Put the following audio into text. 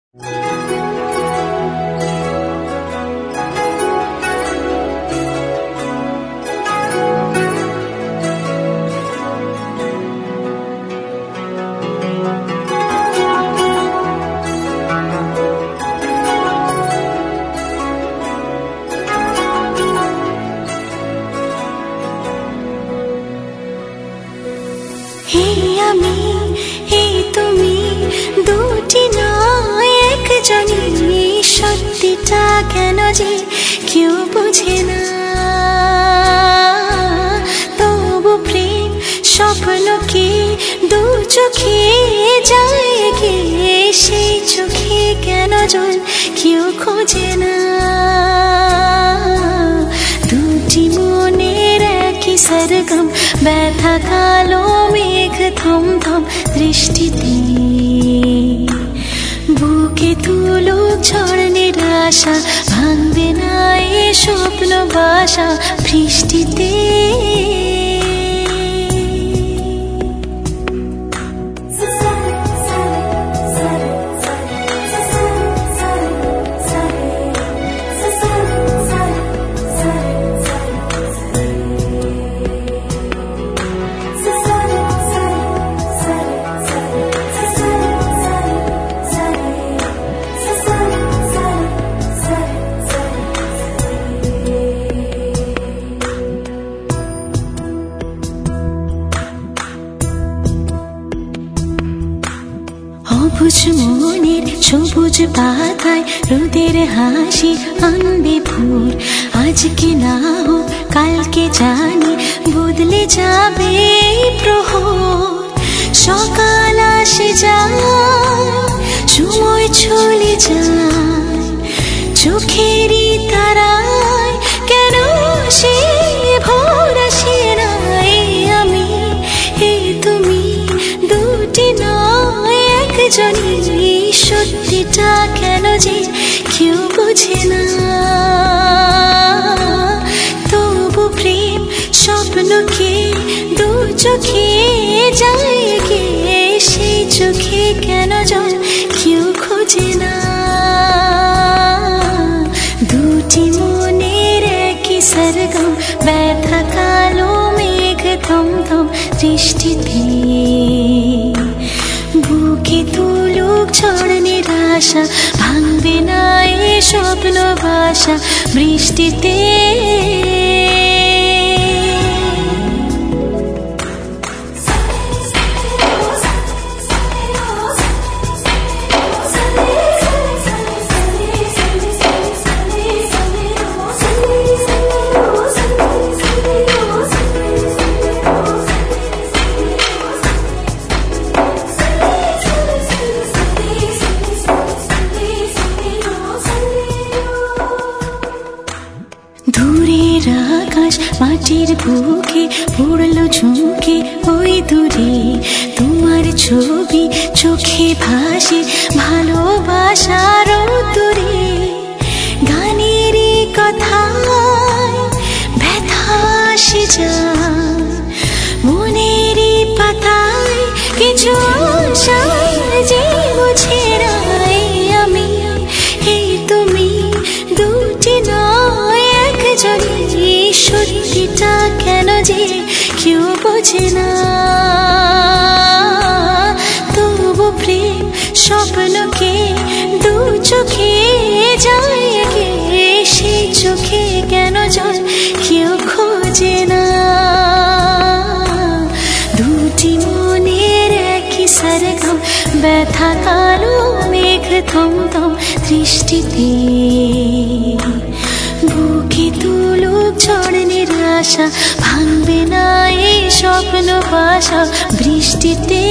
সত্যিটা কেন যে কেউ বোঝে না, তবু প্রেম স্বপ্নকে দু চোখে যায় গে, সেই চোখে কেন জল কেউ খোঁজে না। দুটি মনের একই সরগম, ব্যথা কালো মেঘ থমথম দৃষ্টিতে, বুকে তুলুক ঝড় নিরাশা, ভাঙবে না এ স্বপ্ন বাসা বৃষ্টিতে। অবুঝ মনের সবুজ পাতায় রোদের হাসি আনবে ভোর, আজকে না হোক কালকে জানি বদলে যাবে প্রহর। সকাল আসে যায়, সময় চলে যায়, চোখেরই তারায় কেন সে ভোর আসে না। আমি এই তুমি দুটি নয় একজনই, সত্যিটা কেন যে কেউ বোঝে না, তবু প্রেম স্বপ্নকে দু চোখে যায় গে, সেই চোখে কেন জল কেউ খোঁজে না। দুটি মনের একই সরগম, ব্যথা কালো মেঘ থমথম দৃষ্টিতে, বুকে তুলুক ঝড় নিরাশা, ভাঙবে না এ স্বপ্ন বাসা বৃষ্টিতে। দূরের আকাশ মাটির বুকে পড়লো ঝুঁকে, ওই দূরে তোমার ছবি চোখে ভাসে ভালোবাসার দূরে। গানেরই কথায় ব্যথা আসে যায়, মনেরই পাতায় কিছু আশায় যে বুঝে না। আমি এই তুমি দুটি নয় একজনই, সত্যিটা কেন যে কেউ বোঝে না, তবু প্রেম স্বপ্নকে দু চোখে যায় গে, সেই চোখে কেন জল কেউ খোঁজে না। দুটি মনের একই সরগম, ব্যথা কালো মেঘ থমথম দৃষ্টিতে, বুকে তুলুক ঝড় নিরাশা, ভাঙবে না এই স্বপ্ন বাসা বৃষ্টিতে।